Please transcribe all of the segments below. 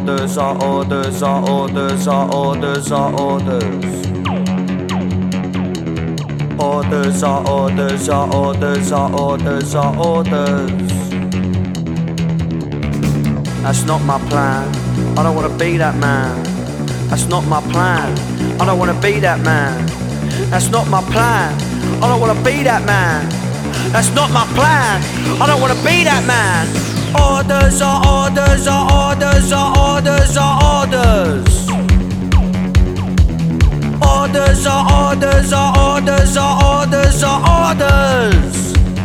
orders are orders are orders are orders are orders. Orders are orders are orders are orders are orders. That's not my plan. I don't wanna be that man. That's not my plan. I don't wanna be that man. That's not my plan. I don't wanna be that man. That's not my plan. I don't wanna be that man. Orders are orders are orders are orders are orders. Orders are orders are orders are orders are orders.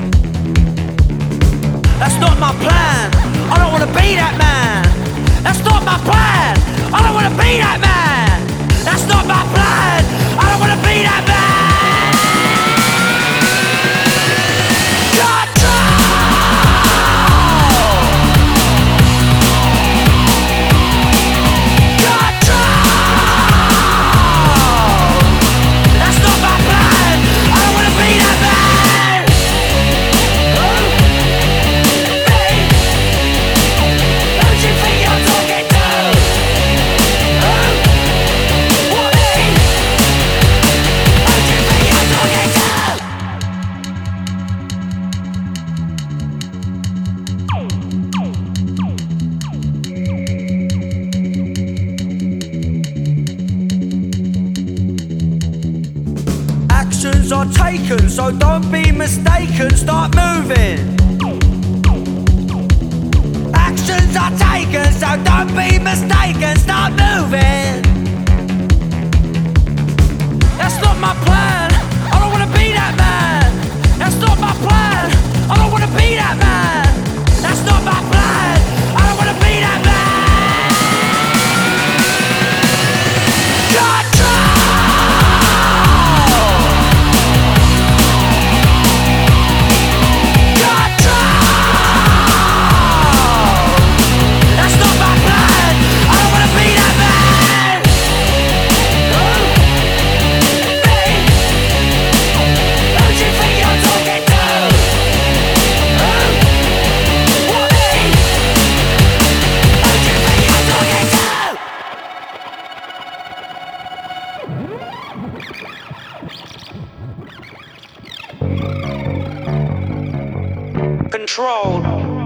That's not my plan. I don't wanna be that man. That's not my plan. I don't wanna be that man. That's not my plan. I don't wanna be that man. Actions are taken, so don't be mistaken, start moving. Actions are taken, so don't be mistaken, start moving. That's not my plan. I don't wanna be that man. That's not my plan. I don't wanna be that man. That's not my plan. I don't wanna be that man. Control.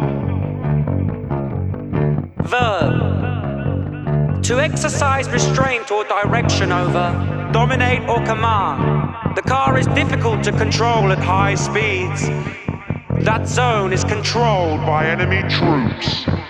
Verb. To exercise restraint or direction over, dominate or command. The car is difficult to control at high speeds. That zone is controlled by enemy troops.